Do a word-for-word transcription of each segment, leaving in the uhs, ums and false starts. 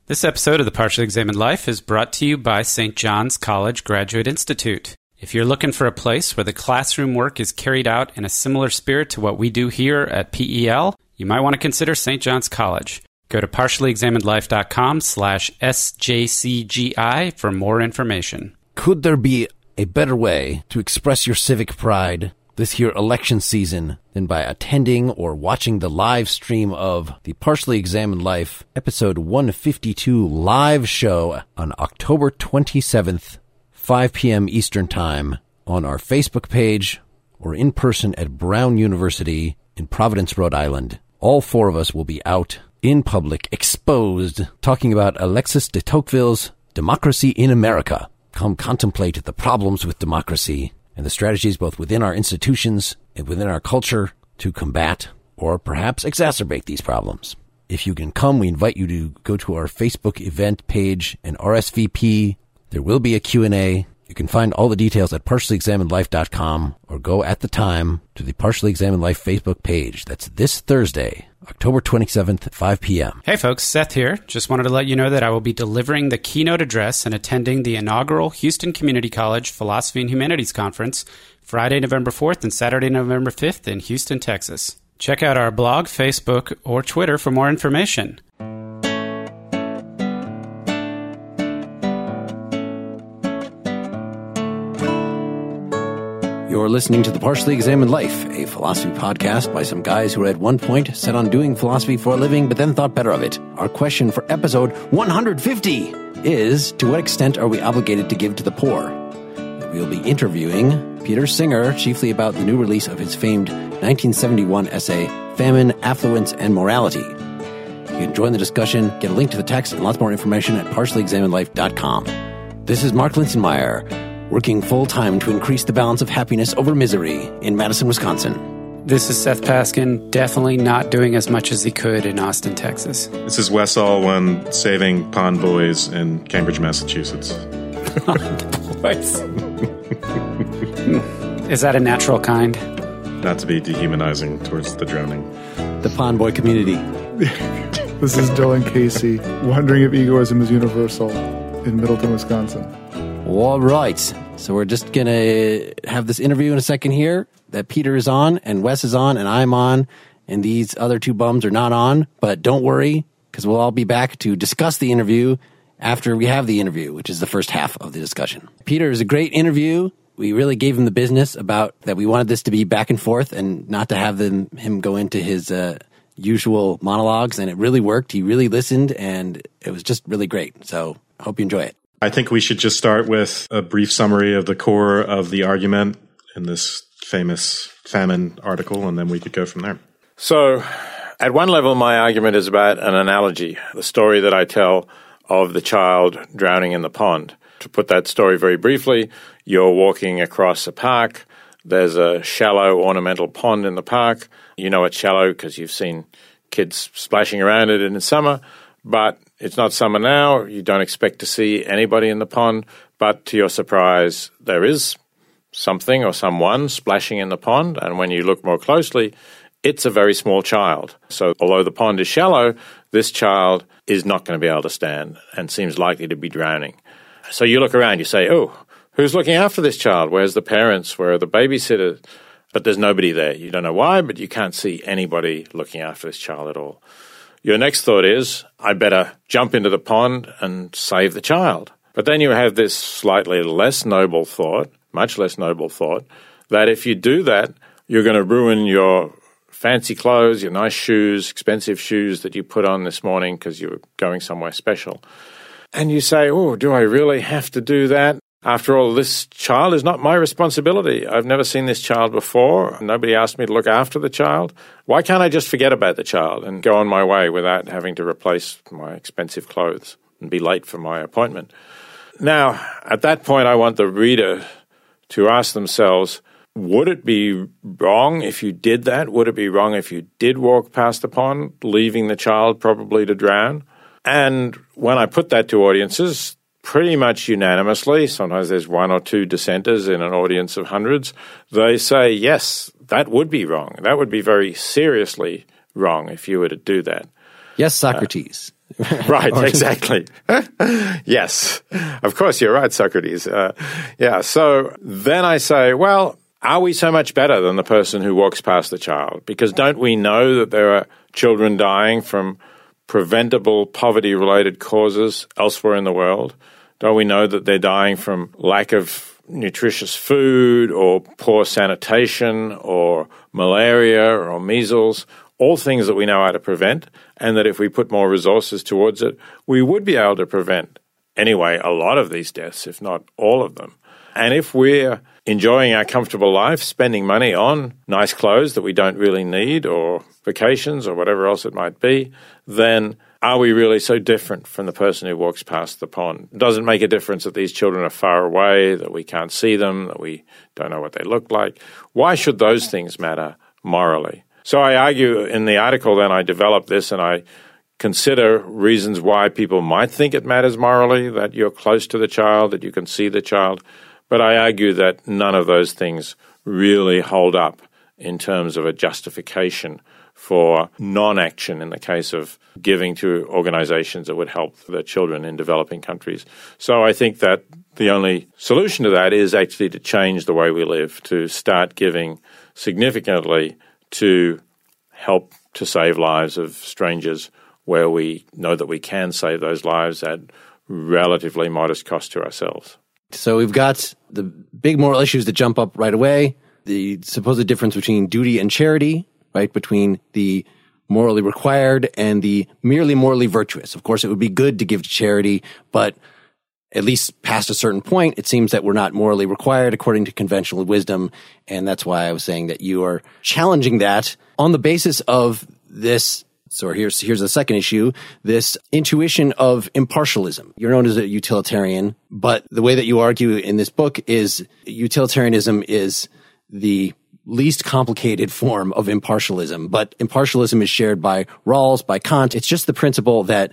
This episode of the Partially Examined Life is brought to you by Saint John's College Graduate Institute. If you're looking for a place where the classroom work is carried out in a similar spirit to what we do here at P E L, you might want to consider Saint John's College. Go to partiallyexaminedlife.com slash SJCGI for more information. Could there be a better way to express your civic pride this here election season than by attending or watching the live stream of the Partially Examined Life episode one fifty-two live show on October twenty-seventh, five p.m. Eastern Time on our Facebook page or in person at Brown University in Providence, Rhode Island. All four of us will be out in public, exposed, talking about Alexis de Tocqueville's Democracy in America. Come contemplate the problems with democracy and the strategies both within our institutions and within our culture to combat or perhaps exacerbate these problems. If you can come, we invite you to go to our Facebook event page and R S V P. There will be a Q and A. You can find all the details at partially examined life dot com or go at the time to the Partially Examined Life Facebook page. That's this Thursday, October twenty-seventh at five p.m. Hey folks, Seth here. Just wanted to let you know that I will be delivering the keynote address and attending the inaugural Houston Community College Philosophy and Humanities Conference Friday, November fourth and Saturday, November fifth in Houston, Texas. Check out our blog, Facebook, or Twitter for more information. You're listening to The Partially Examined Life, a philosophy podcast by some guys who were at one point set on doing philosophy for a living, but then thought better of it. Our question for episode one hundred fifty is, to what extent are we obligated to give to the poor? We'll be interviewing Peter Singer, chiefly about the new release of his famed nineteen seventy-one essay, Famine, Affluence, and Morality. You can join the discussion, get a link to the text, and lots more information at partially examined life dot com. This is Mark Linsenmeyer, working full-time to increase the balance of happiness over misery in Madison, Wisconsin. This is Seth Paskin, definitely not doing as much as he could in Austin, Texas. This is Wes Alwan, saving pond boys in Cambridge, Massachusetts. Pond boys. Is that a natural kind? Not to be dehumanizing towards the drowning. The pond boy community. This is Dylan Casey, wondering if egoism is universal in Middleton, Wisconsin. All right. So we're just going to have this interview in a second here that Peter is on and Wes is on and I'm on and these other two bums are not on. But don't worry, because we'll all be back to discuss the interview after we have the interview, which is the first half of the discussion. Peter is a great interview. We really gave him the business about that we wanted this to be back and forth and not to have them, him go into his uh, usual monologues. And it really worked. He really listened and it was just really great. So I hope you enjoy it. I think we should just start with a brief summary of the core of the argument in this famous famine article, and then we could go from there. So, at one level, my argument is about an analogy, the story that I tell of the child drowning in the pond. To put that story very briefly, you're walking across a park. There's a shallow ornamental pond in the park. You know it's shallow because you've seen kids splashing around it in the summer, but it's not summer now. You don't expect to see anybody in the pond, but to your surprise, there is something or someone splashing in the pond, and when you look more closely, it's a very small child. So although the pond is shallow, this child is not going to be able to stand and seems likely to be drowning. So you look around, you say, oh, who's looking after this child? Where's the parents? Where are the babysitters? But there's nobody there. You don't know why, but you can't see anybody looking after this child at all. Your next thought is, I better jump into the pond and save the child. But then you have this slightly less noble thought, much less noble thought, that if you do that, you're going to ruin your fancy clothes, your nice shoes, expensive shoes that you put on this morning because you were going somewhere special. And you say, oh, do I really have to do that? After all, this child is not my responsibility. I've never seen this child before. Nobody asked me to look after the child. Why can't I just forget about the child and go on my way without having to replace my expensive clothes and be late for my appointment? Now, at that point, I want the reader to ask themselves, would it be wrong if you did that? Would it be wrong if you did walk past the pond, leaving the child probably to drown? And when I put that to audiences, pretty much unanimously, sometimes there's one or two dissenters in an audience of hundreds, they say, yes, that would be wrong. That would be very seriously wrong if you were to do that. Yes, Socrates. Right, exactly. Yes. Of course, you're right, Socrates. Uh, yeah, so then I say, well, are we so much better than the person who walks past the child? Because don't we know that there are children dying from preventable poverty-related causes elsewhere in the world? Don't we know that they're dying from lack of nutritious food or poor sanitation or malaria or measles, all things that we know how to prevent, and that if we put more resources towards it, we would be able to prevent, anyway, a lot of these deaths, if not all of them. And if we're enjoying our comfortable life, spending money on nice clothes that we don't really need or vacations or whatever else it might be, then are we really so different from the person who walks past the pond? It doesn't make a difference that these children are far away, that we can't see them, that we don't know what they look like. Why should those things matter morally? So I argue in the article, then I develop this and I consider reasons why people might think it matters morally, that you're close to the child, that you can see the child. But I argue that none of those things really hold up in terms of a justification for non-action in the case of giving to organizations that would help the children in developing countries. So I think that the only solution to that is actually to change the way we live, to start giving significantly to help to save lives of strangers where we know that we can save those lives at relatively modest cost to ourselves. So we've got the big moral issues that jump up right away, the supposed difference between duty and charity, right, between the morally required and the merely morally virtuous. Of course, it would be good to give to charity, but at least past a certain point, it seems that we're not morally required according to conventional wisdom. And that's why I was saying that you are challenging that on the basis of this. So here's, here's the second issue, this intuition of impartialism. You're known as a utilitarian, but the way that you argue in this book is utilitarianism is the least complicated form of impartialism, but impartialism is shared by Rawls, by Kant. It's just the principle that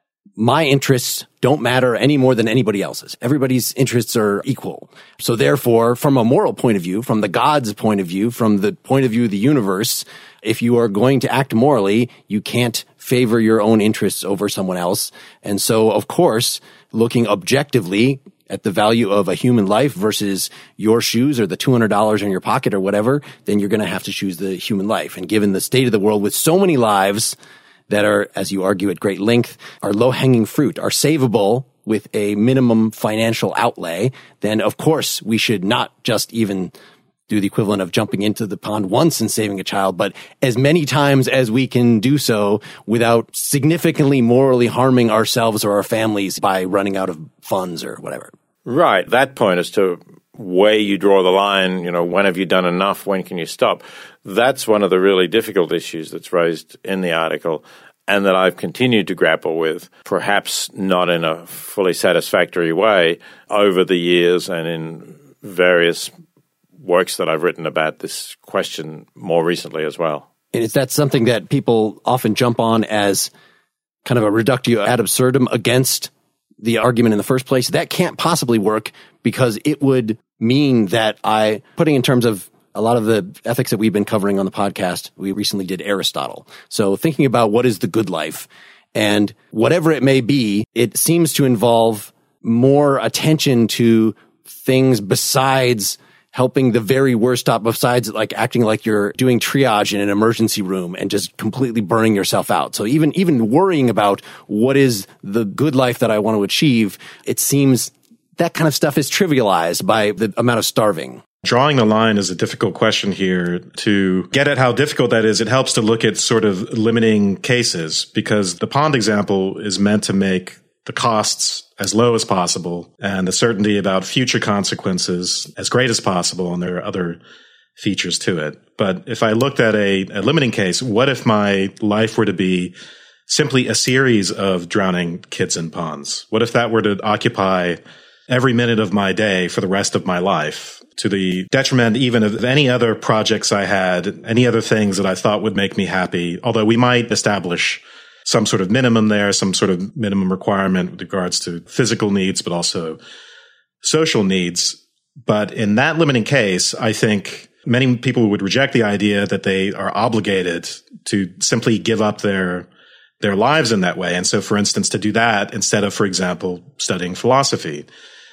my interests don't matter any more than anybody else's. Everybody's interests are equal. So therefore, from a moral point of view, from the God's point of view, from the point of view of the universe, if you are going to act morally, you can't favor your own interests over someone else. And so, of course, looking objectively at the value of a human life versus your shoes or the two hundred dollars in your pocket or whatever, then you're going to have to choose the human life. And given the state of the world with so many lives that are, as you argue at great length, are low-hanging fruit, are savable with a minimum financial outlay, then of course we should not just even do the equivalent of jumping into the pond once and saving a child, but as many times as we can do so without significantly morally harming ourselves or our families by running out of funds or whatever. Right. That point as to where you draw the line, you know, when have you done enough? When can you stop? That's one of the really difficult issues that's raised in the article and that I've continued to grapple with, perhaps not in a fully satisfactory way over the years and in various works that I've written about this question more recently as well. And is that something that people often jump on as kind of a reductio ad absurdum against the argument in the first place? That can't possibly work because it would mean that I, putting in terms of a lot of the ethics that we've been covering on the podcast, we recently did Aristotle. So thinking about what is the good life and whatever it may be, it seems to involve more attention to things besides helping the very worst stop, besides like acting like you're doing triage in an emergency room and just completely burning yourself out. So even, even worrying about what is the good life that I want to achieve, it seems that kind of stuff is trivialized by the amount of starving. Drawing the line is a difficult question here. To get at how difficult that is, it helps to look at sort of limiting cases, because the pond example is meant to make the costs as low as possible and the certainty about future consequences as great as possible. And there are other features to it. But if I looked at a, a limiting case, what if my life were to be simply a series of drowning kids in ponds? What if that were to occupy every minute of my day for the rest of my life, to the detriment even of any other projects I had, any other things that I thought would make me happy? Although we might establish some sort of minimum there, some sort of minimum requirement with regards to physical needs, but also social needs. But in that limiting case, I think many people would reject the idea that they are obligated to simply give up their their lives in that way. And so, for instance, to do that instead of, for example, studying philosophy.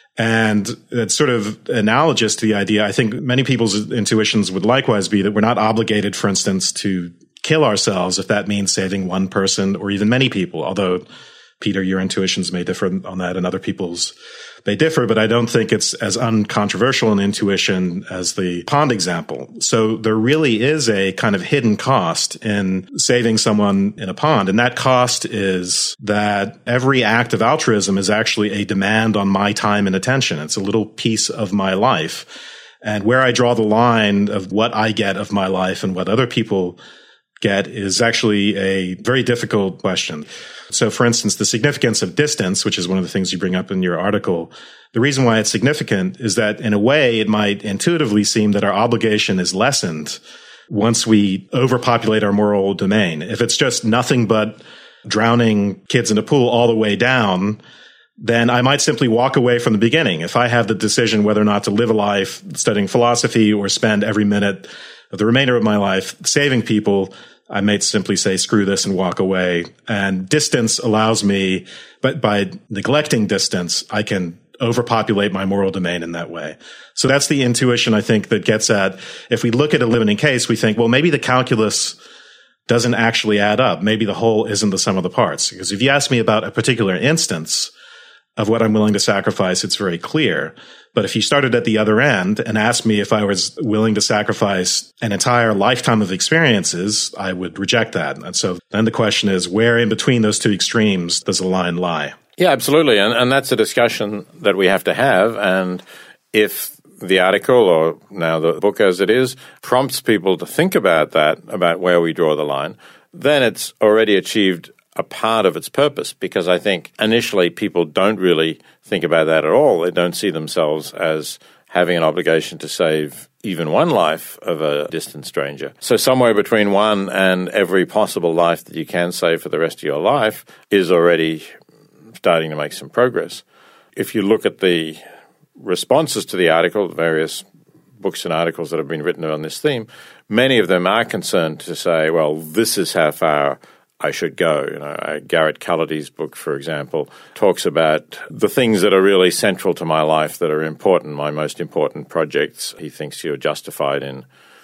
And it's sort of analogous to the idea. I think many people's intuitions would likewise be that we're not obligated, for instance, to kill ourselves if that means saving one person or even many people. Although, Peter, your intuitions may differ on that and other people's may differ, but I don't think it's as uncontroversial an intuition as the pond example. So there really is a kind of hidden cost in saving someone in a pond. And that cost is that every act of altruism is actually a demand on my time and attention. It's a little piece of my life. And where I draw the line of what I get of my life and what other people get is actually a very difficult question. So, for instance, the significance of distance, which is one of the things you bring up in your article, the reason why it's significant is that in a way it might intuitively seem that our obligation is lessened once we overpopulate our moral domain. If it's just nothing but drowning kids in a pool all the way down, then I might simply walk away from the beginning. If I have the decision whether or not to live a life studying philosophy or spend every minute of the remainder of my life saving people, I may simply say, screw this and walk away. And distance allows me, but by neglecting distance, I can overpopulate my moral domain in that way. So that's the intuition, I think, that gets at, if we look at a limiting case, we think, well, maybe the calculus doesn't actually add up. Maybe the whole isn't the sum of the parts. Because if you ask me about a particular instance of what I'm willing to sacrifice, it's very clear. But if you started at the other end and asked me if I was willing to sacrifice an entire lifetime of experiences, I would reject that. And so then the question is, where in between those two extremes does the line lie? Yeah, absolutely. And, and that's a discussion that we have to have. And if the article, or now the book as it is, prompts people to think about that, about where we draw the line, then it's already achieved a part of its purpose, because I think initially people don't really think about that at all. They don't see themselves as having an obligation to save even one life of a distant stranger. So somewhere between one and every possible life that you can save for the rest of your life is already starting to make some progress. If you look at the responses to the article, the various books and articles that have been written on this theme, many of them are concerned to say, well, this is how far I should go. You know, uh, Garrett Cullity's book, for example, talks about the things that are really central to my life, that are important, my most important projects. He thinks you're justified in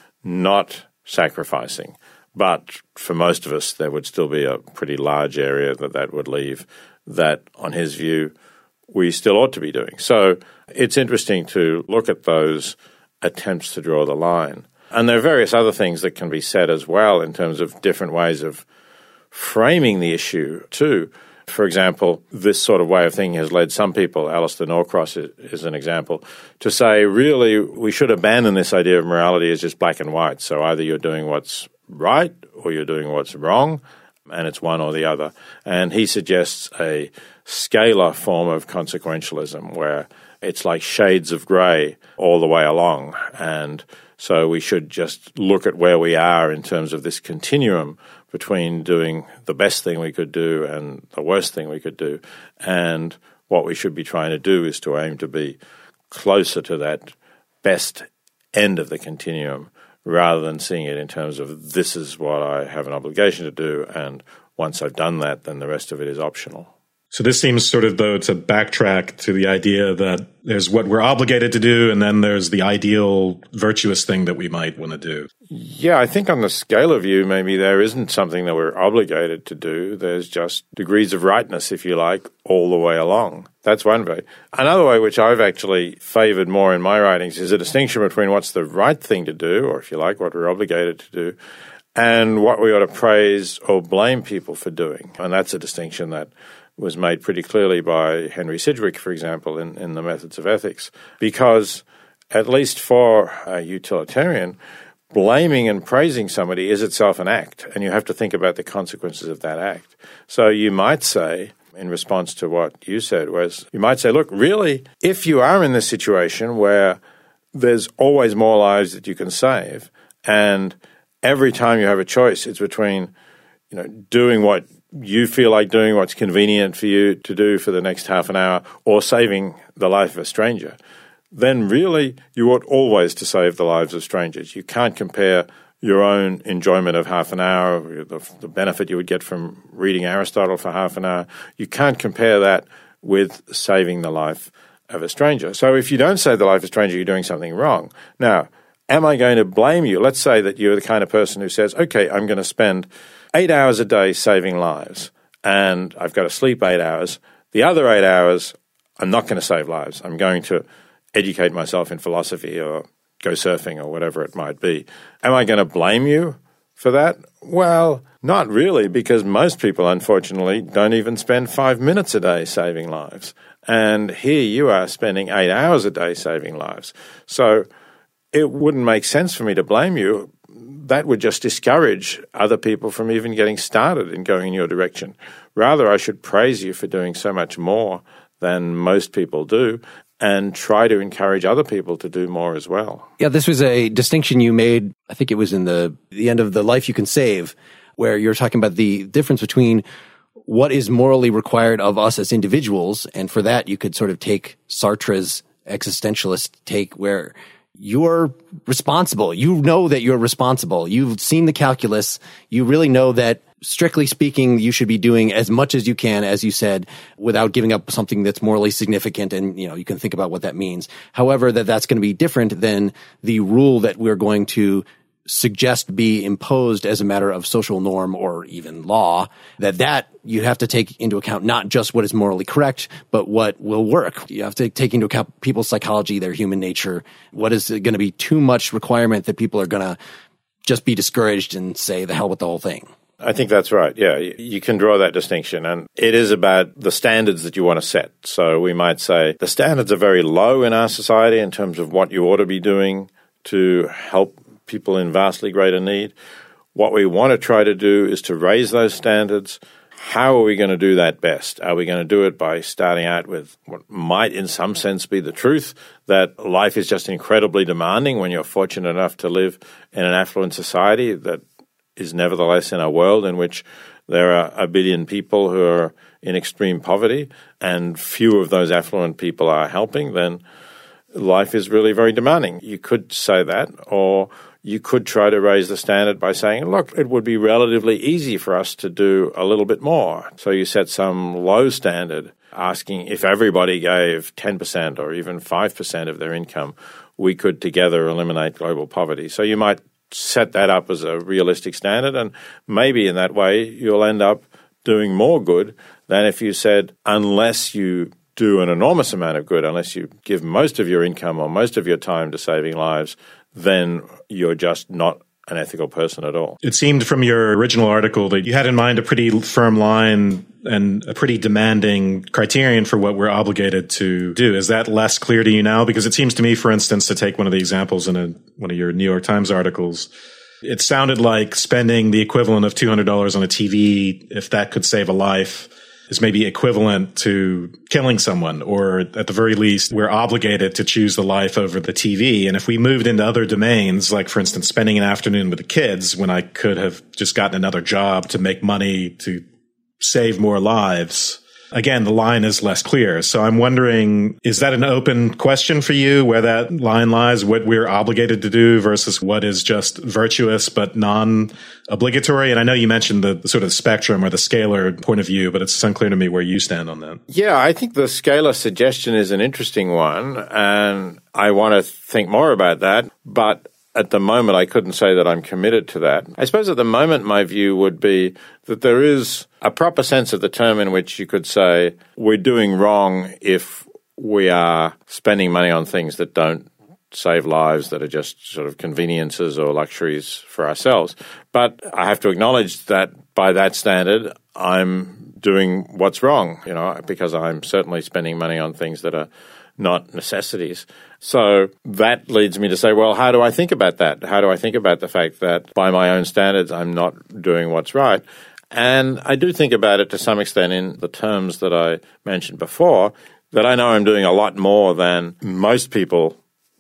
not sacrificing. But for most of us, there would still be a pretty large area that that would leave that, on his view, we still ought to be doing. So it's interesting to look at those attempts to draw the line. And there are various other things that can be said as well in terms of different ways of framing the issue too. For example, this sort of way of thinking has led some people, Alistair Norcross is, is an example, to say, really, we should abandon this idea of morality as just black and white. So either you're doing what's right or you're doing what's wrong, and it's one or the other. And he suggests a scalar form of consequentialism where it's like shades of grey all the way along. And so we should just look at where we are in terms of this continuum between doing the best thing we could do and the worst thing we could do. And what we should be trying to do is to aim to be closer to that best end of the continuum, rather than seeing it in terms of this is what I have an obligation to do, and once I've done that, then the rest of it is optional. So this seems sort of, though, to backtrack to the idea that there's what we're obligated to do, and then there's the ideal virtuous thing that we might want to do. Yeah, I think on the scalar view, maybe there isn't something that we're obligated to do. There's just degrees of rightness, if you like, all the way along. That's one way. Another way, which I've actually favored more in my writings, is a distinction between what's the right thing to do, or if you like, what we're obligated to do, and what we ought to praise or blame people for doing. And that's a distinction that was made pretty clearly by Henry Sidgwick, for example, in, in The Methods of Ethics, because at least for a utilitarian, blaming and praising somebody is itself an act, and you have to think about the consequences of that act. So you might say, in response to what you said, was you might say, look, really, if you are in this situation where there's always more lives that you can save, and every time you have a choice, it's between, you know, doing what you feel like doing, what's convenient for you to do for the next half an hour, or saving the life of a stranger, then really you ought always to save the lives of strangers. You can't compare your own enjoyment of half an hour, the, the benefit you would get from reading Aristotle for half an hour. You can't compare that with saving the life of a stranger. So if you don't save the life of a stranger, you're doing something wrong. Now, am I going to blame you? Let's say that you're the kind of person who says, okay, I'm going to spend eight hours a day saving lives, and I've got to sleep eight hours. The other eight hours, I'm not going to save lives. I'm going to educate myself in philosophy or go surfing or whatever it might be. Am I going to blame you for that? Well, not really, because most people, unfortunately, don't even spend five minutes a day saving lives. And here you are spending eight hours a day saving lives. So it wouldn't make sense for me to blame you. That would just discourage other people from even getting started in going in your direction. Rather, I should praise you for doing so much more than most people do, and try to encourage other people to do more as well. Yeah, this was a distinction you made, I think it was in the the end of The Life You Can Save, where you're talking about the difference between what is morally required of us as individuals, and for that you could sort of take Sartre's existentialist take where you're responsible. You know that you're responsible. You've seen the calculus. You really know that, strictly speaking, you should be doing as much as you can, as you said, without giving up something that's morally significant. And, you know, you can think about what that means. However, that that's going to be different than the rule that we're going to suggest be imposed as a matter of social norm or even law, that that you have to take into account not just what is morally correct, but what will work. You have to take into account people's psychology, their human nature. What is going to be too much requirement that people are going to just be discouraged and say the hell with the whole thing? I think that's right. Yeah, you can draw that distinction. And it is about the standards that you want to set. So we might say the standards are very low in our society in terms of what you ought to be doing to help people in vastly greater need. What we want to try to do is to raise those standards. How are we going to do that best? Are we going to do it by starting out with what might in some sense be the truth, that life is just incredibly demanding when you're fortunate enough to live in an affluent society that is nevertheless in a world in which there are a billion people who are in extreme poverty and few of those affluent people are helping, then life is really very demanding. You could say that, or you could try to raise the standard by saying, look, it would be relatively easy for us to do a little bit more. So you set some low standard, asking if everybody gave ten percent or even five percent of their income, we could together eliminate global poverty. So you might set that up as a realistic standard, and maybe in that way you'll end up doing more good than if you said, unless you do an enormous amount of good, unless you give most of your income or most of your time to saving lives, then you're just not an ethical person at all. It seemed from your original article that you had in mind a pretty firm line and a pretty demanding criterion for what we're obligated to do. Is that less clear to you now? Because it seems to me, for instance, to take one of the examples in a, one of your New York Times articles, it sounded like spending the equivalent of two hundred dollars on a T V, if that could save a life, is maybe equivalent to killing someone, or at the very least, we're obligated to choose the life over the T V. And if we moved into other domains, like, for instance, spending an afternoon with the kids when I could have just gotten another job to make money to save more lives, again, the line is less clear. So I'm wondering, is that an open question for you, where that line lies, what we're obligated to do versus what is just virtuous but non-obligatory? And I know you mentioned the, the sort of spectrum or the scalar point of view, but it's unclear to me where you stand on that. Yeah, I think the scalar suggestion is an interesting one, and I want to think more about that. But at the moment, I couldn't say that I'm committed to that. I suppose at the moment, my view would be that there is a proper sense of the term in which you could say we're doing wrong if we are spending money on things that don't save lives, that are just sort of conveniences or luxuries for ourselves. But I have to acknowledge that by that standard, I'm doing what's wrong, you know, because I'm certainly spending money on things that are not necessities. So that leads me to say, well, how do I think about that? How do I think about the fact that by my own standards, I'm not doing what's right? And I do think about it to some extent in the terms that I mentioned before, that I know I'm doing a lot more than most people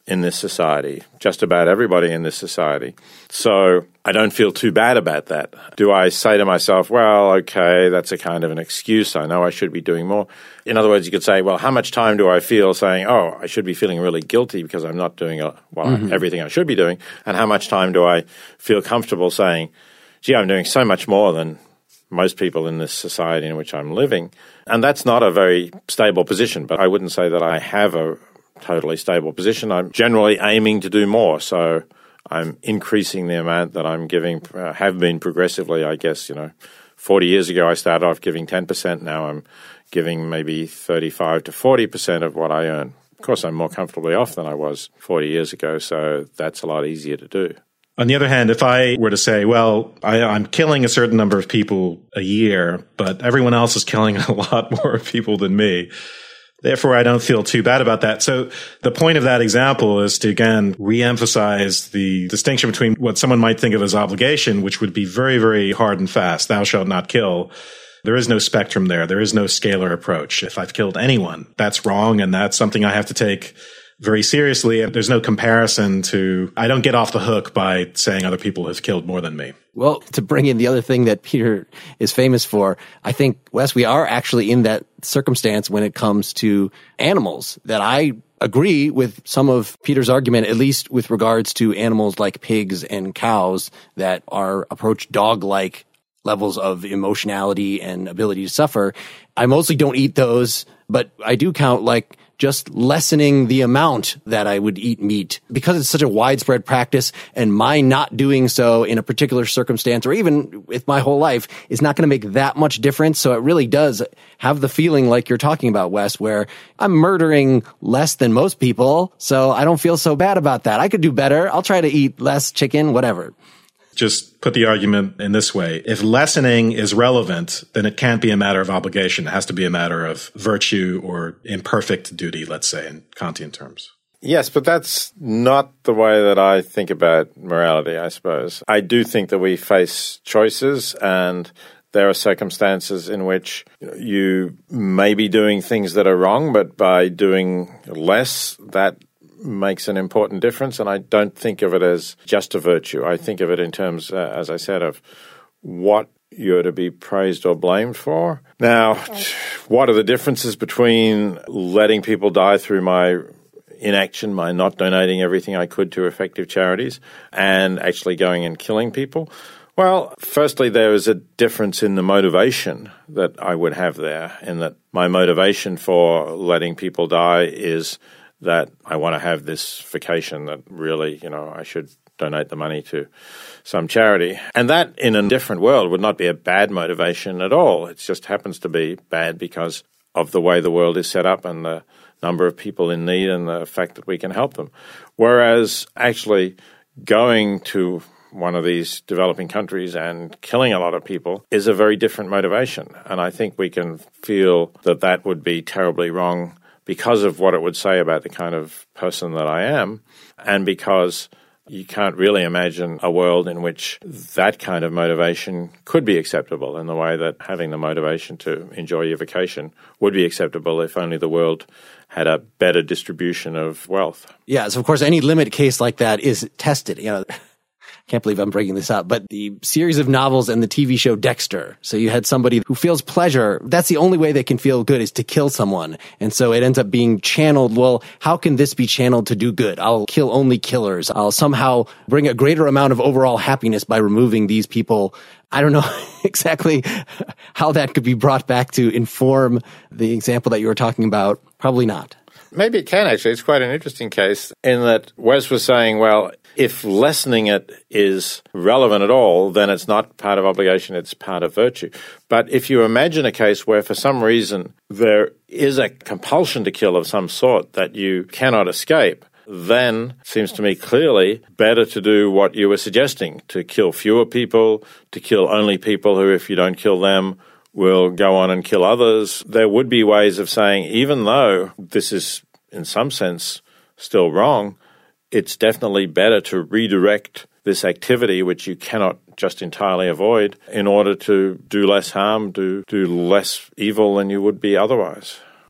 in this society, just about everybody in this society. So I don't feel too bad about that. Do I say to myself, well, okay, that's a kind of an excuse. I know I should be doing more. In other words, you could say, well, how much time do I feel saying, oh, I should be feeling really guilty because I'm not doing a, well, mm-hmm. everything I should be doing? And how much time do I feel comfortable saying, gee, I'm doing so much more than most people in this society in which I'm living? And that's not a very stable position, but I wouldn't say that I have a totally stable position. I'm generally aiming to do more, so I'm increasing the amount that I'm giving, uh, have been progressively, I guess. You know, forty years ago I started off giving ten percent. Now I'm giving maybe thirty-five to forty percent of what I earn. Of course, I'm more comfortably off than I was forty years ago, so that's a lot easier to do. On the other hand, if I were to say, well, I, I'm killing a certain number of people a year, but everyone else is killing a lot more people than me, therefore I don't feel too bad about that. So the point of that example is to, again, reemphasize the distinction between what someone might think of as obligation, which would be very, very hard and fast. Thou shalt not kill. There is no spectrum there. There is no scalar approach. If I've killed anyone, that's wrong, and that's something I have to take very seriously. And there's no comparison to, I don't get off the hook by saying other people have killed more than me. Well, to bring in the other thing that Peter is famous for, I think, Wes, we are actually in that circumstance when it comes to animals, that I agree with some of Peter's argument, at least with regards to animals like pigs and cows that are approach dog-like levels of emotionality and ability to suffer. I mostly don't eat those, but I do count like just lessening the amount that I would eat meat, because it's such a widespread practice, and my not doing so in a particular circumstance or even with my whole life is not going to make that much difference. So it really does have the feeling like you're talking about, Wes, where I'm murdering less than most people, so I don't feel so bad about that. I could do better. I'll try to eat less chicken, whatever. Just put the argument in this way. If lessening is relevant, then it can't be a matter of obligation. It has to be a matter of virtue or imperfect duty, let's say, in Kantian terms. Yes, but that's not the way that I think about morality, I suppose. I do think that we face choices, and there are circumstances in which you may be doing things that are wrong, but by doing less, that makes an important difference. And I don't think of it as just a virtue. I think of it in terms, uh, as I said, of what you're to be praised or blamed for. Now, what are the differences between letting people die through my inaction, my not donating everything I could to effective charities, and actually going and killing people? Well, firstly, there is a difference in the motivation that I would have there, in that my motivation for letting people die is that I want to have this vacation that really, you know, I should donate the money to some charity. And that, in a different world, would not be a bad motivation at all. It just happens to be bad because of the way the world is set up and the number of people in need and the fact that we can help them. Whereas actually going to one of these developing countries and killing a lot of people is a very different motivation. And I think we can feel that that would be terribly wrong because of what it would say about the kind of person that I am, and because you can't really imagine a world in which that kind of motivation could be acceptable, in the way that having the motivation to enjoy your vacation would be acceptable if only the world had a better distribution of wealth. Yeah, so of course any limit case like that is tested. You know, can't believe I'm breaking this up, but the series of novels and the T V show Dexter. So you had somebody who feels pleasure. That's the only way they can feel good, is to kill someone. And so it ends up being channeled. Well, how can this be channeled to do good? I'll kill only killers. I'll somehow bring a greater amount of overall happiness by removing these people. I don't know exactly how that could be brought back to inform the example that you were talking about. Probably not. Maybe it can, actually. It's quite an interesting case in that Wes was saying, well, if lessening it is relevant at all, then it's not part of obligation, it's part of virtue. But if you imagine a case where for some reason there is a compulsion to kill of some sort that you cannot escape, then it seems to me clearly better to do what you were suggesting, to kill fewer people, to kill only people who, if you don't kill them, will go on and kill others. There would be ways of saying, even though this is in some sense still wrong, it's definitely better to redirect this activity, which you cannot just entirely avoid, in order to do less harm, do, do less evil than you would be otherwise.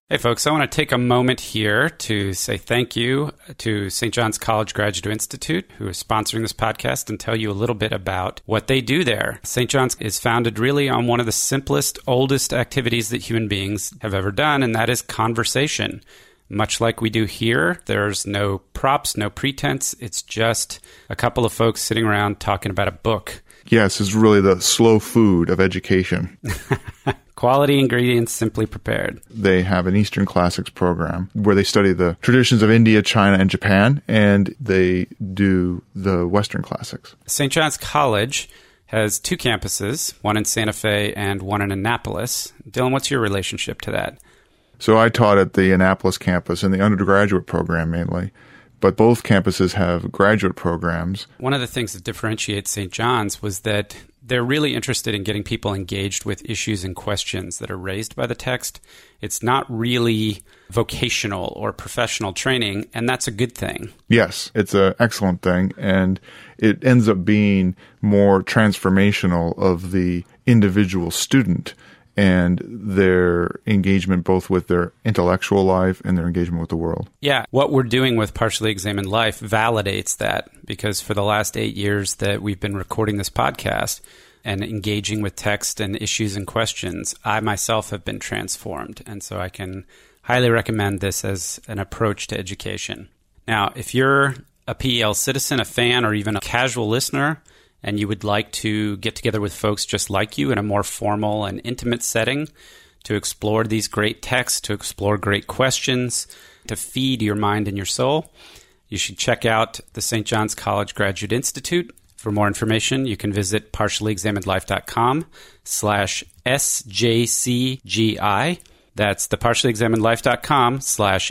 Hey, folks, I want to take a moment here to say thank you to Saint John's College Graduate Institute, who is sponsoring this podcast, and tell you a little bit about what they do there. Saint John's is founded really on one of the simplest, oldest activities that human beings have ever done, and that is conversation. Much like we do here, there's no props, no pretense. It's just a couple of folks sitting around talking about a book. Yes, it's really the slow food of education. Quality ingredients simply prepared. They have an Eastern Classics program where they study the traditions of India, China, and Japan, and they do the Western Classics. Saint John's College has two campuses, one in Santa Fe and one in Annapolis. Dylan, what's your relationship to that? So I taught at the Annapolis campus in the undergraduate program mainly, but both campuses have graduate programs. One of the things that differentiates Saint John's was that they're really interested in getting people engaged with issues and questions that are raised by the text. It's not really vocational or professional training, and that's a good thing. Yes, it's an excellent thing, and it ends up being more transformational of the individual student and their engagement both with their intellectual life and their engagement with the world. Yeah, what we're doing with Partially Examined Life validates that, because for the last eight years that we've been recording this podcast and engaging with text and issues and questions, I myself have been transformed. And so I can highly recommend this as an approach to education. Now, if you're a P E L citizen, a fan, or even a casual listener, and you would like to get together with folks just like you in a more formal and intimate setting to explore these great texts, to explore great questions, to feed your mind and your soul, you should check out the Saint John's College Graduate Institute. For more information, you can visit partiallyexaminedlife.com slash SJCGI. That's the partiallyexaminedlife.com slash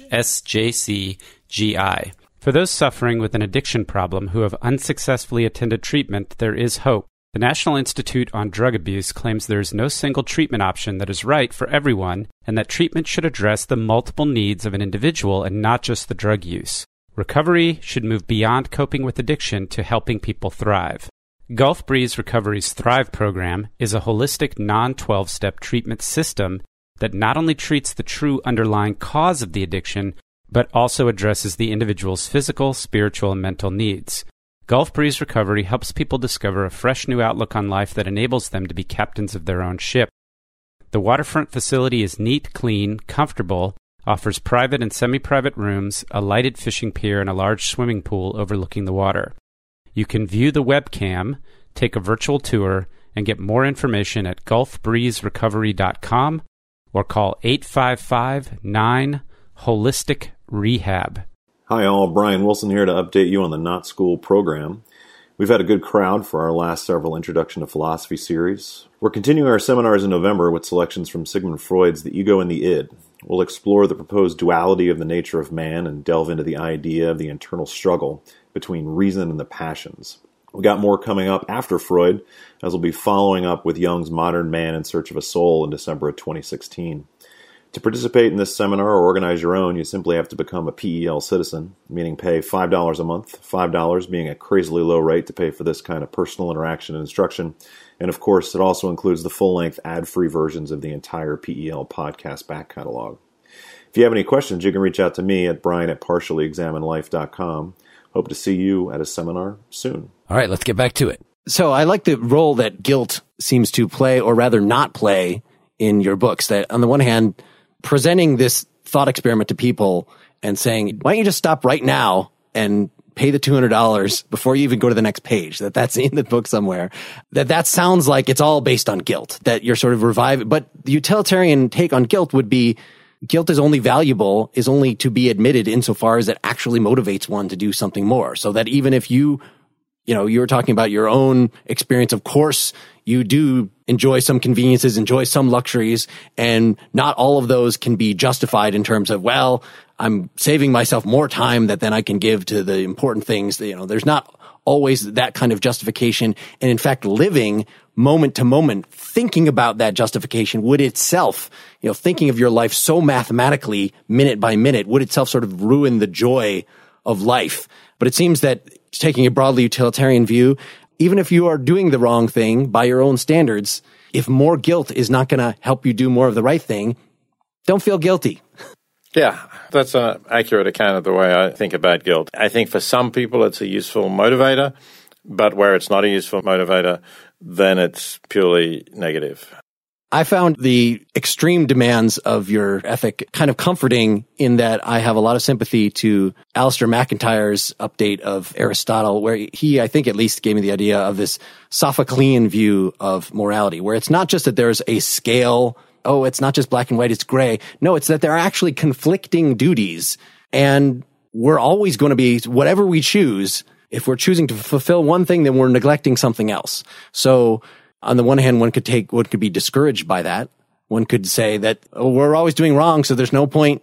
SJCGI. For those suffering with an addiction problem who have unsuccessfully attended treatment, there is hope. The National Institute on Drug Abuse claims there is no single treatment option that is right for everyone, and that treatment should address the multiple needs of an individual and not just the drug use. Recovery should move beyond coping with addiction to helping people thrive. Gulf Breeze Recovery's Thrive program is a holistic non twelve-step treatment system that not only treats the true underlying cause of the addiction, but also addresses the individual's physical, spiritual, and mental needs. Gulf Breeze Recovery helps people discover a fresh new outlook on life that enables them to be captains of their own ship. The waterfront facility is neat, clean, comfortable, offers private and semi-private rooms, a lighted fishing pier, and a large swimming pool overlooking the water. You can view the webcam, take a virtual tour, and get more information at gulf breeze recovery dot com or call eight five five nine holistic rehab. Hi all, Brian Wilson here to update you on the Not School program. We've had a good crowd for our last several Introduction to Philosophy series. We're continuing our seminars in November with selections from Sigmund Freud's The Ego and the Id. We'll explore the proposed duality of the nature of man and delve into the idea of the internal struggle between reason and the passions. We got more coming up after Freud, as we'll be following up with Jung's Modern Man in Search of a Soul in December of twenty sixteen. To participate in this seminar or organize your own, you simply have to become a P E L citizen, meaning pay five dollars a month, five dollars being a crazily low rate to pay for this kind of personal interaction and instruction. And of course, it also includes the full-length ad-free versions of the entire P E L podcast back catalog. If you have any questions, you can reach out to me at brian at partially examined life dot com. Hope to see you at a seminar soon. All right, let's get back to it. So I like the role that guilt seems to play, or rather not play, in your books. That on the one hand, presenting this thought experiment to people and saying, why don't you just stop right now and pay the two hundred dollars before you even go to the next page, that that's in the book somewhere, that that sounds like it's all based on guilt, that you're sort of reviving. But the utilitarian take on guilt would be guilt is only valuable, is only to be admitted insofar as it actually motivates one to do something more. So that even if you, you know, you were talking about your own experience, of course, you do enjoy some conveniences, enjoy some luxuries, and not all of those can be justified in terms of, well, I'm saving myself more time that then I can give to the important things. You know, there's not always that kind of justification. And in fact, living moment to moment, thinking about that justification would itself, you know, thinking of your life so mathematically, minute by minute, would itself sort of ruin the joy of life. But it seems that taking a broadly utilitarian view, even if you are doing the wrong thing by your own standards, if more guilt is not going to help you do more of the right thing, don't feel guilty. Yeah, that's an accurate account of the way I think about guilt. I think for some people it's a useful motivator, but where it's not a useful motivator, then it's purely negative. I found the extreme demands of your ethic kind of comforting in that I have a lot of sympathy to Alistair McIntyre's update of Aristotle, where he, I think at least, gave me the idea of this Sophoclean view of morality, where it's not just that there's a scale, oh, it's not just black and white, it's gray. No, it's that there are actually conflicting duties, and we're always going to be, whatever we choose, if we're choosing to fulfill one thing, then we're neglecting something else. So on the one hand, one could take, one could be discouraged by that. One could say that, oh, we're always doing wrong, so there's no point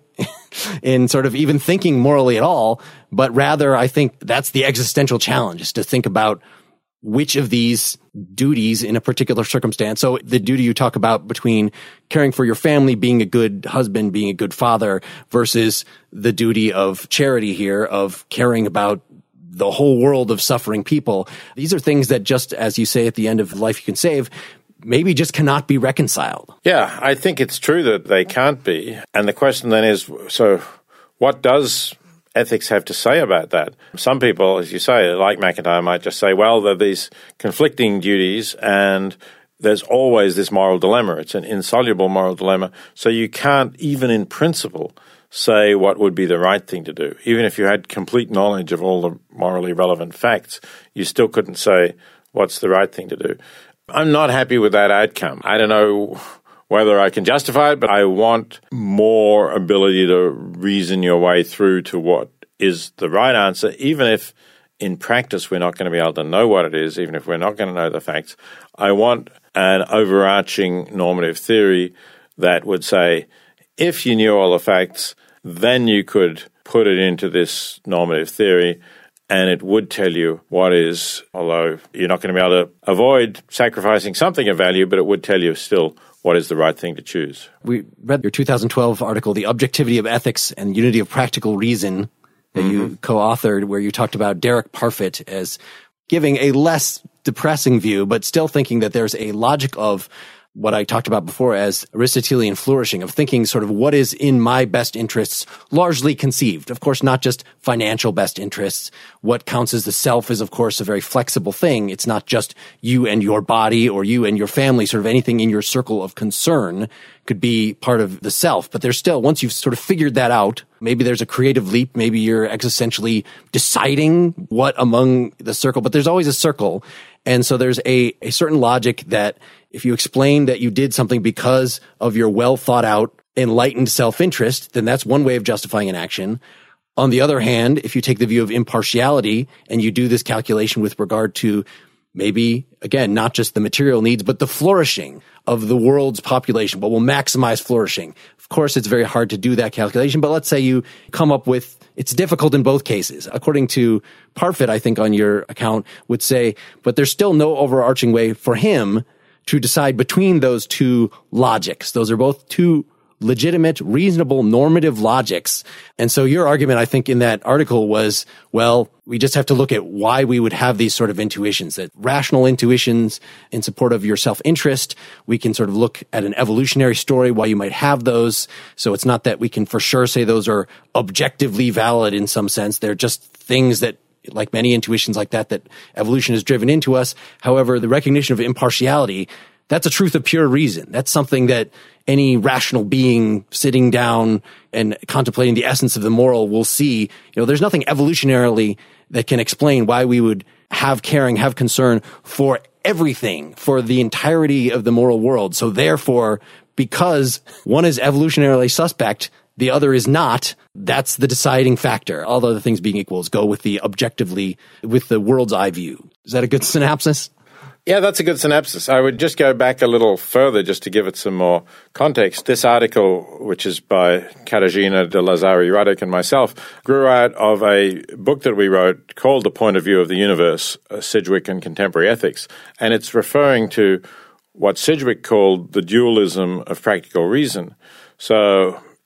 in sort of even thinking morally at all. But rather, I think that's the existential challenge, is to think about which of these duties in a particular circumstance. So the duty you talk about between caring for your family, being a good husband, being a good father, versus the duty of charity here, of caring about the whole world of suffering people. These are things that, just as you say at the end of Life You Can Save, maybe just cannot be reconciled. Yeah, I think it's true that they can't be. And the question then is, so what does ethics have to say about that? Some people, as you say, like McIntyre, might just say, well, there are these conflicting duties and there's always this moral dilemma. It's an insoluble moral dilemma. So you can't, even in principle, say what would be the right thing to do. Even if you had complete knowledge of all the morally relevant facts, you still couldn't say what's the right thing to do. I'm not happy with that outcome. I don't know whether I can justify it, but I want more ability to reason your way through to what is the right answer, even if in practice we're not going to be able to know what it is, even if we're not going to know the facts. I want an overarching normative theory that would say, if you knew all the facts, then you could put it into this normative theory and it would tell you what is, although you're not going to be able to avoid sacrificing something of value, but it would tell you still what is the right thing to choose. We read your two thousand twelve article, The Objectivity of Ethics and Unity of Practical Reason, that mm-hmm. you co-authored, where you talked about Derek Parfit as giving a less depressing view, but still thinking that there's a logic of what I talked about before as Aristotelian flourishing, of thinking sort of what is in my best interests, largely conceived. Of course, not just financial best interests. What counts as the self is, of course, a very flexible thing. It's not just you and your body or you and your family, sort of anything in your circle of concern could be part of the self. But there's still, once you've sort of figured that out, maybe there's a creative leap, maybe you're existentially deciding what among the circle, but there's always a circle. And so there's a, a certain logic that if you explain that you did something because of your well thought out, enlightened self-interest, then that's one way of justifying an action. On the other hand, if you take the view of impartiality and you do this calculation with regard to maybe, again, not just the material needs, but the flourishing of the world's population, what will maximize flourishing. Of course, it's very hard to do that calculation, but let's say you come up with, it's difficult in both cases. According to Parfit, I think on your account would say, but there's still no overarching way for him to decide between those two logics. Those are both two legitimate, reasonable, normative logics. And so your argument, I think, in that article was, well, we just have to look at why we would have these sort of intuitions, that rational intuitions in support of your self-interest. We can sort of look at an evolutionary story why you might have those. So it's not that we can for sure say those are objectively valid in some sense. They're just things that, like many intuitions like that, that evolution has driven into us. However, the recognition of impartiality, that's a truth of pure reason. That's something that any rational being sitting down and contemplating the essence of the moral will see. You know, there's nothing evolutionarily that can explain why we would have caring, have concern for everything, for the entirety of the moral world. So therefore, because one is evolutionarily suspect, the other is not, that's the deciding factor. All other things being equals, go with the objectively, with the world's eye view. Is that a good synopsis? Yeah, that's a good synopsis. I would just go back a little further just to give it some more context. This article, which is by Katarzyna de Lazari-Radek and myself, grew out of a book that we wrote called The Point of View of the Universe, Sidgwick and Contemporary Ethics. And it's referring to what Sidgwick called the dualism of practical reason. So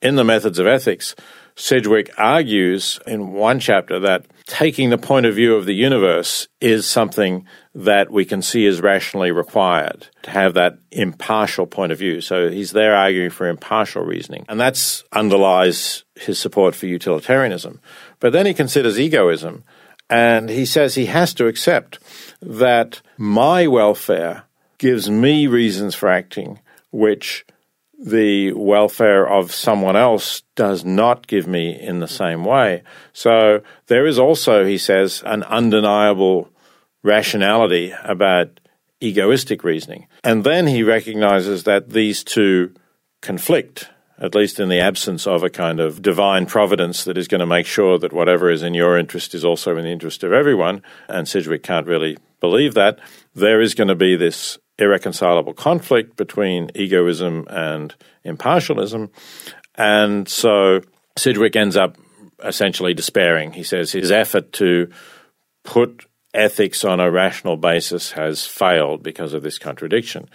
in the Methods of Ethics, Sidgwick argues in one chapter that taking the point of view of the universe is something that we can see as rationally required, to have that impartial point of view. So he's there arguing for impartial reasoning. And that underlies his support for utilitarianism. But then he considers egoism, and he says he has to accept that my welfare gives me reasons for acting, which the welfare of someone else does not give me in the same way. So there is also, he says, an undeniable rationality about egoistic reasoning. And then he recognizes that these two conflict, at least in the absence of a kind of divine providence that is going to make sure that whatever is in your interest is also in the interest of everyone. And Sidgwick can't really believe that. There is going to be this irreconcilable conflict between egoism and impartialism. And so Sidgwick ends up essentially despairing. He says his effort to put ethics on a rational basis has failed because of this contradiction.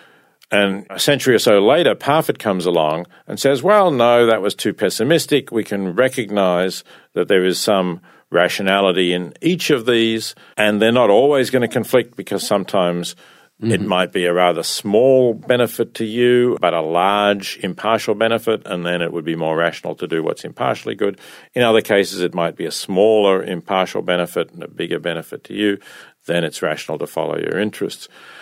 And a century or so later, Parfit comes along and says, well, no, that was too pessimistic. We can recognize that there is some rationality in each of these, and they're not always going to conflict because sometimes Mm-hmm. It might be a rather small benefit to you, but a large impartial benefit, and then it would be more rational to do what's impartially good. In other cases, it might be a smaller impartial benefit and a bigger benefit to you. Then it's rational to follow your interests.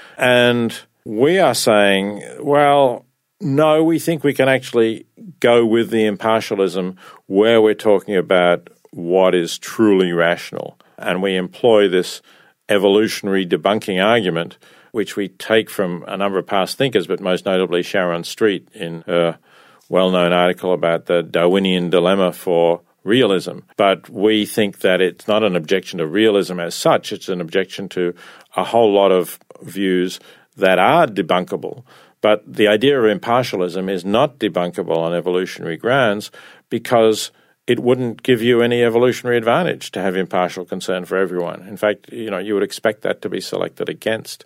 And we are saying, well, no, we think we can actually go with the impartialism where we're talking about what is truly rational. And we employ this evolutionary debunking argument, which we take from a number of past thinkers, but most notably Sharon Street in her well-known article about the Darwinian dilemma for realism. But we think that it's not an objection to realism as such, it's an objection to a whole lot of views that are debunkable. But the idea of impartialism is not debunkable on evolutionary grounds because it wouldn't give you any evolutionary advantage to have impartial concern for everyone. In fact, you know, you would expect that to be selected against.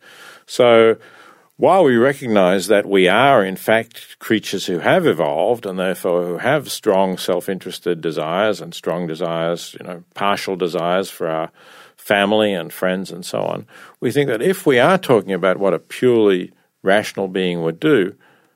So while we recognize that we are, in fact, creatures who have evolved and therefore who have strong self-interested desires and strong desires, you know, partial desires for our family and friends and so on, we think that if we are talking about what a purely rational being would do,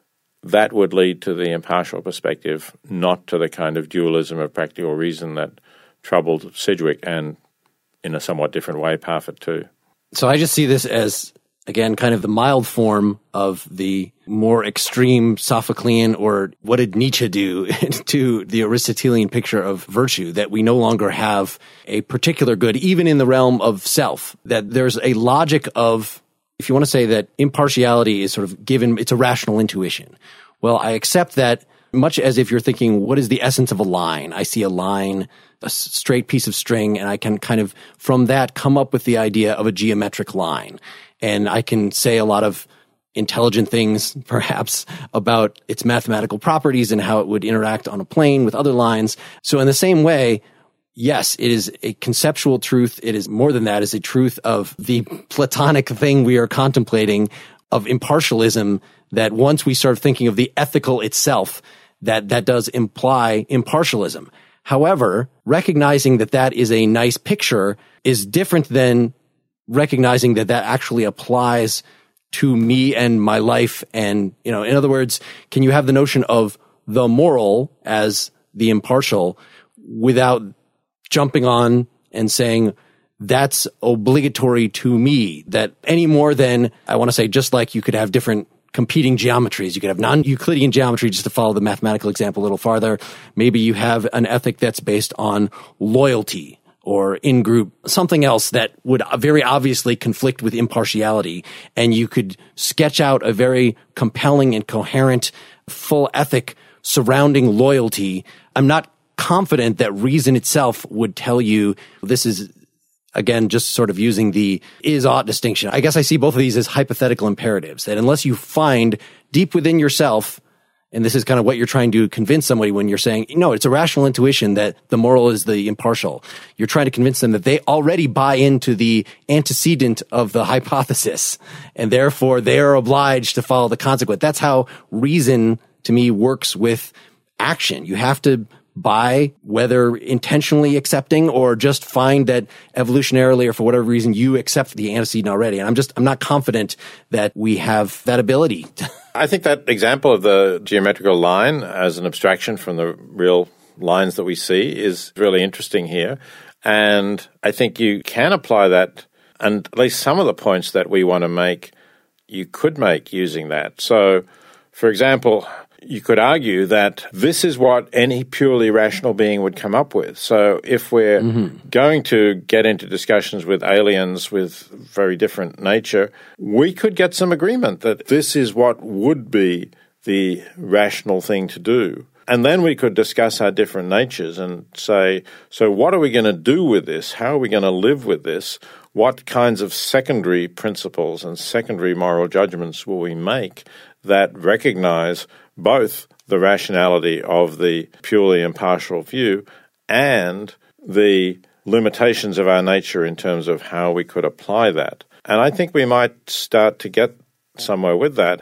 that would lead to the impartial perspective, not to the kind of dualism of practical reason that troubled Sidgwick and, in a somewhat different way, Parfit too. So I just see this as, again, kind of the mild form of the more extreme Sophoclean, or what did Nietzsche do to the Aristotelian picture of virtue, that we no longer have a particular good, even in the realm of self, that there's a logic of, if you want to say that impartiality is sort of given, it's a rational intuition. Well, I accept that much as if you're thinking, what is the essence of a line? I see a line, a straight piece of string, and I can kind of, from that, come up with the idea of a geometric line. And I can say a lot of intelligent things, perhaps, about its mathematical properties and how it would interact on a plane with other lines. So in the same way, yes, it is a conceptual truth. It is more than that. It's a truth of the Platonic thing we are contemplating, of impartialism, that once we start thinking of the ethical itself, that that does imply impartialism. However, recognizing that that is a nice picture is different than recognizing that that actually applies to me and my life. And, you know, in other words, can you have the notion of the moral as the impartial without jumping on and saying that's obligatory to me, that any more than, I want to say, just like you could have different competing geometries. You could have non-Euclidean geometry, just to follow the mathematical example a little farther. Maybe you have an ethic that's based on loyalty or in-group, something else that would very obviously conflict with impartiality. And you could sketch out a very compelling and coherent full ethic surrounding loyalty. I'm not confident that reason itself would tell you this is, again, just sort of using the is-ought distinction. I guess I see both of these as hypothetical imperatives, that unless you find deep within yourself, and this is kind of what you're trying to convince somebody when you're saying, no, it's a rational intuition that the moral is the impartial. You're trying to convince them that they already buy into the antecedent of the hypothesis, and therefore they are obliged to follow the consequent. That's how reason, to me, works with action. You have to buy, whether intentionally accepting or just find that evolutionarily or for whatever reason you accept the antecedent already. And I'm just, I'm not confident that we have that ability. I think that example of the geometrical line as an abstraction from the real lines that we see is really interesting here. And I think you can apply that, and at least some of the points that we want to make, you could make using that. So, for example, you could argue that this is what any purely rational being would come up with. So if we're mm-hmm. going to get into discussions with aliens with very different nature, we could get some agreement that this is what would be the rational thing to do. And then we could discuss our different natures and say, so what are we going to do with this? How are we going to live with this? What kinds of secondary principles and secondary moral judgments will we make that recognize both the rationality of the purely impartial view and the limitations of our nature in terms of how we could apply that? And I think we might start to get somewhere with that.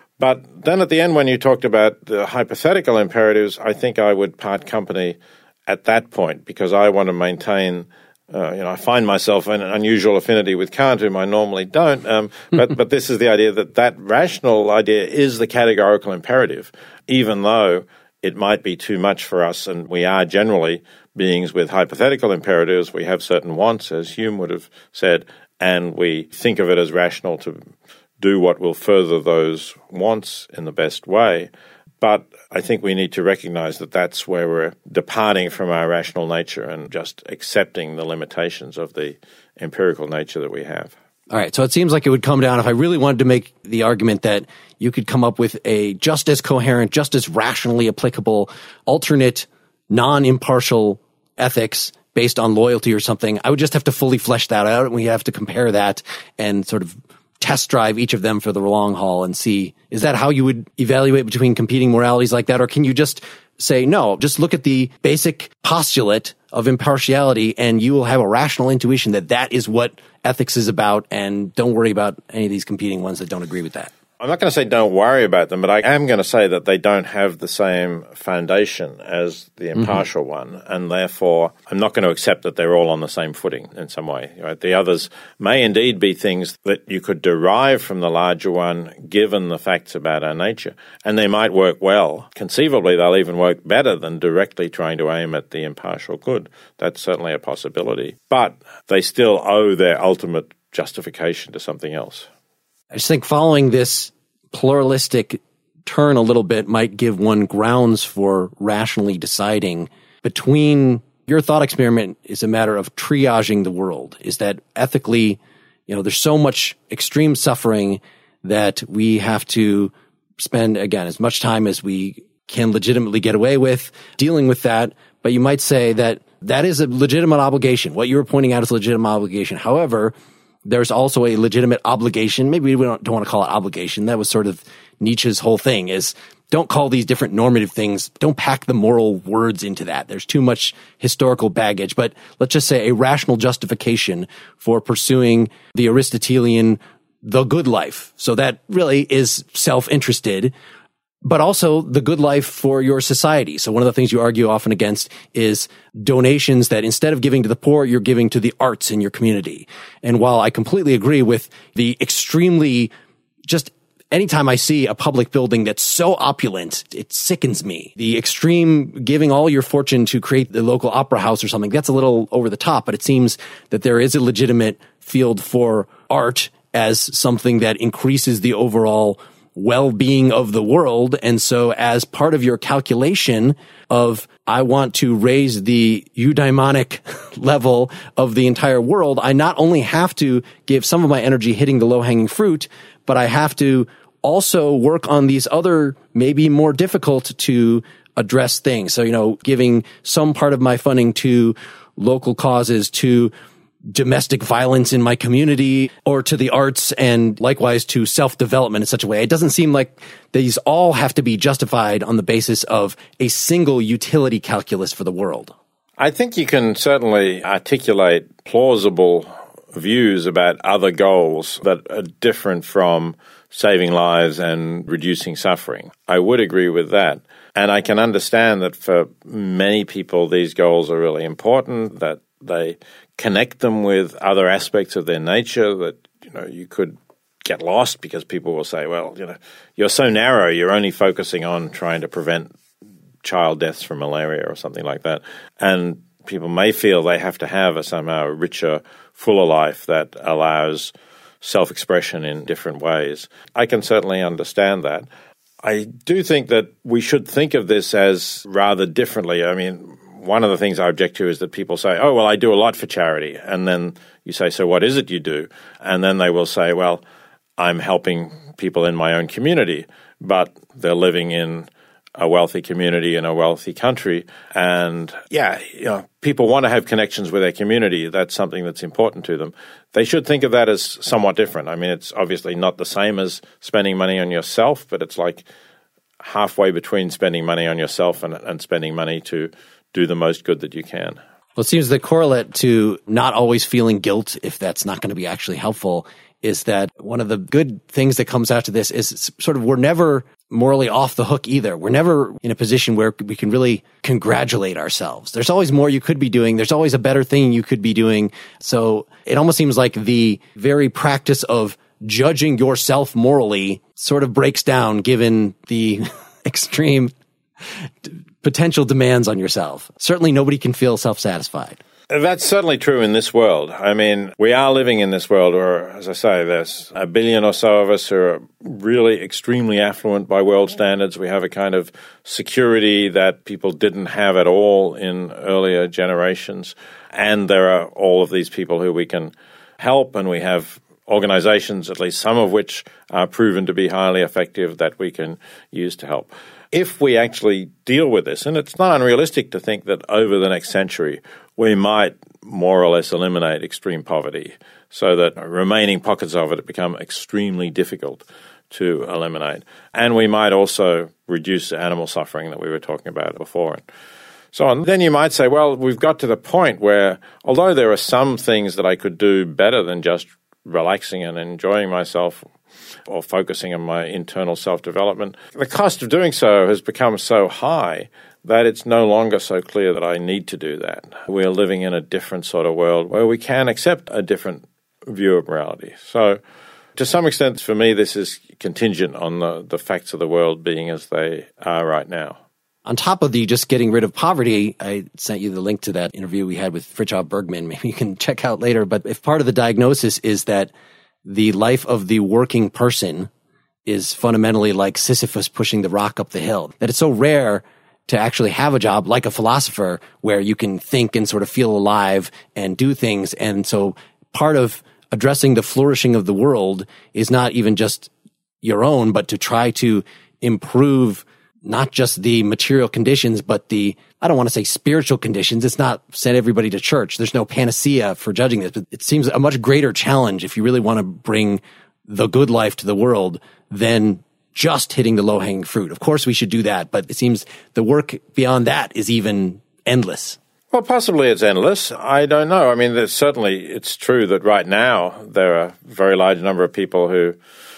But then at the end, when you talked about the hypothetical imperatives, I think I would part company at that point, because I want to maintain Uh, you know, I find myself in an unusual affinity with Kant, whom I normally don't. Um, but, but this is the idea that that rational idea is the categorical imperative, even though it might be too much for us. And we are generally beings with hypothetical imperatives. We have certain wants, as Hume would have said, and we think of it as rational to do what will further those wants in the best way. But I think we need to recognize that that's where we're departing from our rational nature and just accepting the limitations of the empirical nature that we have. All right. So it seems like it would come down, if I really wanted to make the argument that you could come up with a just as coherent, just as rationally applicable, alternate, non-impartial ethics based on loyalty or something, I would just have to fully flesh that out, and we have to compare that and sort of test drive each of them for the long haul and see, is that how you would evaluate between competing moralities like that? Or can you just say, no, just look at the basic postulate of impartiality and you will have a rational intuition that that is what ethics is about, and don't worry about any of these competing ones that don't agree with that? I'm not going to say don't worry about them, but I am going to say that they don't have the same foundation as the impartial mm-hmm. one, and therefore I'm not going to accept that they're all on the same footing in some way. Right? The others may indeed be things that you could derive from the larger one given the facts about our nature, and they might work well. Conceivably, they'll even work better than directly trying to aim at the impartial good. That's certainly a possibility. But they still owe their ultimate justification to something else. I just think following this pluralistic turn a little bit might give one grounds for rationally deciding between your thought experiment is a matter of triaging the world. Is that ethically, you know, there's so much extreme suffering that we have to spend, again, as much time as we can legitimately get away with dealing with that. But you might say that that is a legitimate obligation. What you were pointing out is a legitimate obligation. However, there's also a legitimate obligation. Maybe we don't, don't want to call it obligation. That was sort of Nietzsche's whole thing, is don't call these different normative things, don't pack the moral words into that. There's too much historical baggage. But let's just say a rational justification for pursuing the Aristotelian, the good life. So that really is self-interested, but also the good life for your society. So one of the things you argue often against is donations that instead of giving to the poor, you're giving to the arts in your community. And while I completely agree with the extremely, just anytime I see a public building that's so opulent, it sickens me. The extreme giving all your fortune to create the local opera house or something, that's a little over the top, but it seems that there is a legitimate field for art as something that increases the overall well-being of the world. And so as part of your calculation of, I want to raise the eudaimonic level of the entire world, I not only have to give some of my energy hitting the low-hanging fruit, but I have to also work on these other, maybe more difficult to address things. So, you know, giving some part of my funding to local causes, to domestic violence in my community, or to the arts, and likewise to self-development in such a way. It doesn't seem like these all have to be justified on the basis of a single utility calculus for the world. I think you can certainly articulate plausible views about other goals that are different from saving lives and reducing suffering. I would agree with that. And I can understand that for many people, these goals are really important, that they connect them with other aspects of their nature, that, you know, you could get lost because people will say, well, you know, you're so narrow, you're only focusing on trying to prevent child deaths from malaria or something like that. And people may feel they have to have a somehow richer, fuller life that allows self-expression in different ways. I can certainly understand that. I do think that we should think of this as rather differently. I mean, one of the things I object to is that people say, oh, well, I do a lot for charity. And then you say, so what is it you do? And then they will say, well, I'm helping people in my own community, but they're living in a wealthy community in a wealthy country. And yeah, you know, people want to have connections with their community. That's something that's important to them. They should think of that as somewhat different. I mean, it's obviously not the same as spending money on yourself, but it's like halfway between spending money on yourself and, and spending money to do the most good that you can. Well, it seems the correlate to not always feeling guilt, if that's not going to be actually helpful, is that one of the good things that comes out of this is sort of we're never morally off the hook either. We're never in a position where we can really congratulate ourselves. There's always more you could be doing. There's always a better thing you could be doing. So it almost seems like the very practice of judging yourself morally sort of breaks down given the extreme potential demands on yourself. Certainly nobody can feel self-satisfied. That's certainly true in this world. I mean, we are living in this world where, as I say, there's a billion or so of us who are really extremely affluent by world standards. We have a kind of security that people didn't have at all in earlier generations. And there are all of these people who we can help, and we have organizations, at least some of which are proven to be highly effective, that we can use to help. If we actually deal with this, and it's not unrealistic to think that over the next century we might more or less eliminate extreme poverty so that remaining pockets of it become extremely difficult to eliminate. And we might also reduce the animal suffering that we were talking about before and so on. Then you might say, well, we've got to the point where although there are some things that I could do better than just relaxing and enjoying myself or focusing on my internal self-development, the cost of doing so has become so high that it's no longer so clear that I need to do that. We're living in a different sort of world where we can accept a different view of morality. So to some extent, for me, this is contingent on the, the facts of the world being as they are right now. On top of the just getting rid of poverty, I sent you the link to that interview we had with Fritjof Bergman. Maybe you can check out later. But if part of the diagnosis is that the life of the working person is fundamentally like Sisyphus pushing the rock up the hill, that it's so rare to actually have a job like a philosopher where you can think and sort of feel alive and do things. And so part of addressing the flourishing of the world is not even just your own, but to try to improve not just the material conditions, but the, I don't want to say spiritual conditions. It's not send everybody to church. There's no panacea for judging this, but it seems a much greater challenge if you really want to bring the good life to the world than just hitting the low-hanging fruit. Of course, we should do that, but it seems the work beyond that is even endless. Well, possibly it's endless. I don't know. I mean, there's certainly it's true that right now there are a very large number of people who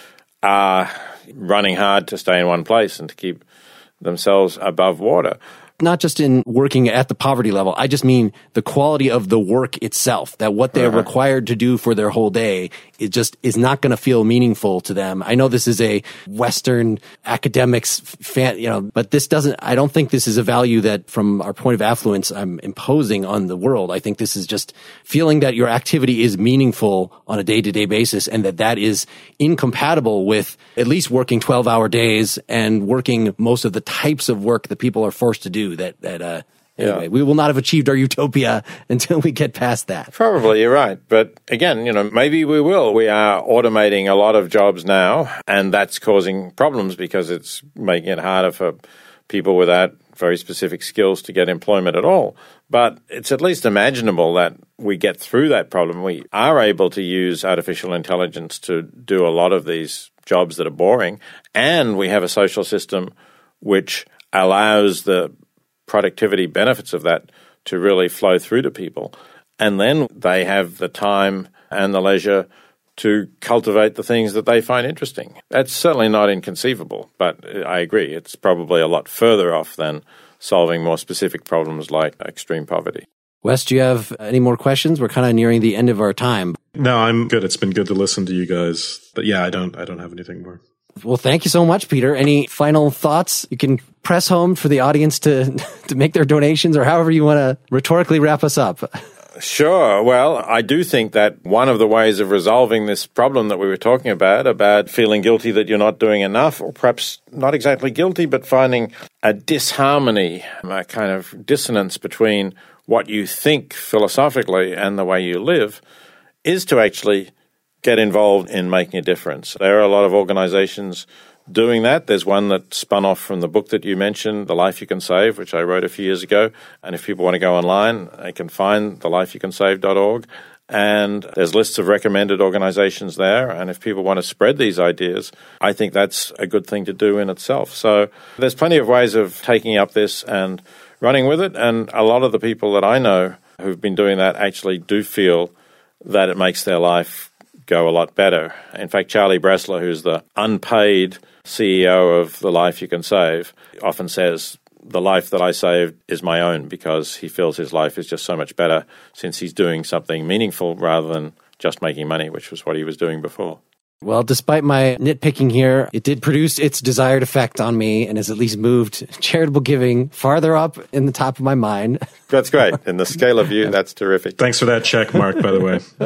are running hard to stay in one place and to keep themselves above water. Not just in working at the poverty level. I just mean the quality of the work itself, that what they're uh-huh. required to do for their whole day, it just is not going to feel meaningful to them. I know this is a Western academics fan, you know, but this doesn't, I don't think this is a value that from our point of affluence I'm imposing on the world. I think this is just feeling that your activity is meaningful on a day-to-day basis and that that is incompatible with at least working twelve hour days and working most of the types of work that people are forced to do. That, that, uh, anyway, yeah. We will not have achieved our utopia until we get past that. Probably, you're right. But again, you know, maybe we will. We are automating a lot of jobs now, and that's causing problems because it's making it harder for people without very specific skills to get employment at all. But it's at least imaginable that we get through that problem. We are able to use artificial intelligence to do a lot of these jobs that are boring, and we have a social system which allows the productivity benefits of that to really flow through to people. And then they have the time and the leisure to cultivate the things that they find interesting. That's certainly not inconceivable, but I agree, it's probably a lot further off than solving more specific problems like extreme poverty. Wes, do you have any more questions? We're kind of nearing the end of our time. No, I'm good. It's been good to listen to you guys. But yeah, I don't I don't have anything more. Well, thank you so much, Peter. Any final thoughts you can press home for the audience to, to make their donations, or however you want to rhetorically wrap us up? Sure. Well, I do think that one of the ways of resolving this problem that we were talking about, about feeling guilty that you're not doing enough, or perhaps not exactly guilty, but finding a disharmony, a kind of dissonance between what you think philosophically and the way you live, is to actually get involved in making a difference. There are a lot of organizations doing that. There's one that spun off from the book that you mentioned, The Life You Can Save, which I wrote a few years ago. And if people want to go online, they can find the life you can save dot org. And there's lists of recommended organizations there. And if people want to spread these ideas, I think that's a good thing to do in itself. So there's plenty of ways of taking up this and running with it. And a lot of the people that I know who've been doing that actually do feel that it makes their life go a lot better. In fact, Charlie Bressler, who's the unpaid C E O of The Life You Can Save, often says, the life that I saved is my own, because he feels his life is just so much better since he's doing something meaningful rather than just making money, which was what he was doing before. Well, despite my nitpicking here, it did produce its desired effect on me and has at least moved charitable giving farther up in the top of my mind. That's great. In the scale of you, that's terrific. Thanks for that check mark, by the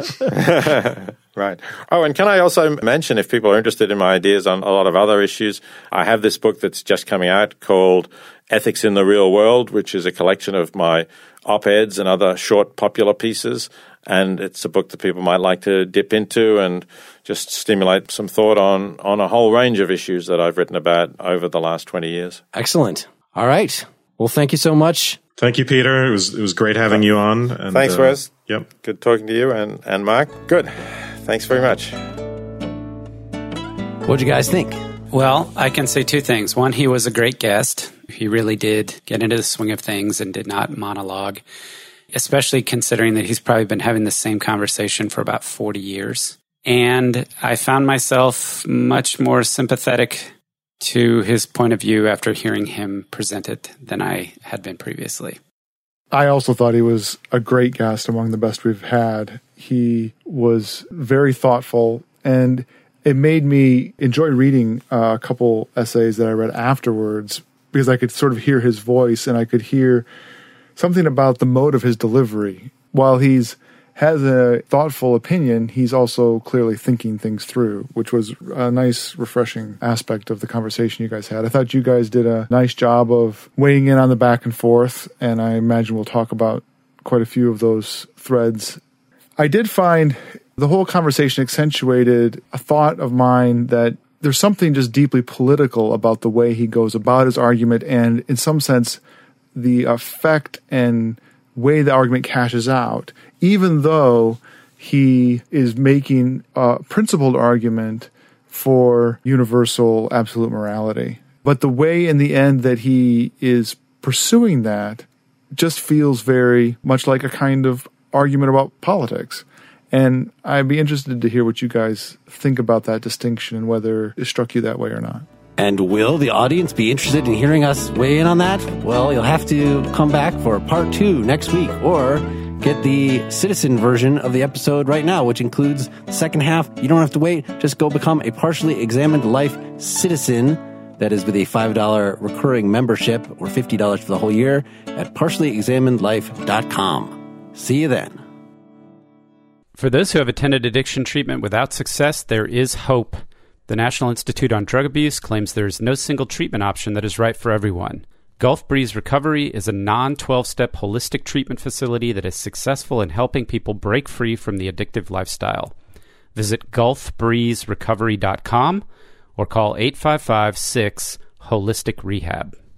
way. Right. Oh, and can I also mention, if people are interested in my ideas on a lot of other issues, I have this book that's just coming out called Ethics in the Real World, which is a collection of my op-eds and other short popular pieces. And it's a book that people might like to dip into and just stimulate some thought on, on a whole range of issues that I've written about over the last twenty years. Excellent. All right. Well, thank you so much. Thank you, Peter. It was it was great having you on. And, Thanks, uh, Wes. Yep. Good talking to you and, and Mark. Good. Thanks very much. What'd you guys think? Well, I can say two things. One, he was a great guest. He really did get into the swing of things and did not monologue, especially considering that he's probably been having the same conversation for about forty years. And I found myself much more sympathetic to his point of view after hearing him present it than I had been previously. I also thought he was a great guest, among the best we've had. He was very thoughtful, and it made me enjoy reading uh, a couple essays that I read afterwards, because I could sort of hear his voice and I could hear something about the mode of his delivery. While he's has a thoughtful opinion, he's also clearly thinking things through, which was a nice, refreshing aspect of the conversation you guys had. I thought you guys did a nice job of weighing in on the back and forth, and I imagine we'll talk about quite a few of those threads. I did find the whole conversation accentuated a thought of mine that there's something just deeply political about the way he goes about his argument, and in some sense, the effect and way the argument cashes out, even though he is making a principled argument for universal absolute morality. But the way in the end that he is pursuing that just feels very much like a kind of argument about politics. And I'd be interested to hear what you guys think about that distinction and whether it struck you that way or not. And will the audience be interested in hearing us weigh in on that? Well, you'll have to come back for part two next week, or get the citizen version of the episode right now, which includes the second half. You don't have to wait. Just go become a Partially Examined Life citizen. That is with a five dollars recurring membership or fifty dollars for the whole year at partially examined life dot com. See you then. For those who have attended addiction treatment without success, there is hope. The National Institute on Drug Abuse claims there is no single treatment option that is right for everyone. Gulf Breeze Recovery is a non twelve-step holistic treatment facility that is successful in helping people break free from the addictive lifestyle. Visit gulf breeze recovery dot com or call eight five five six holistic rehab.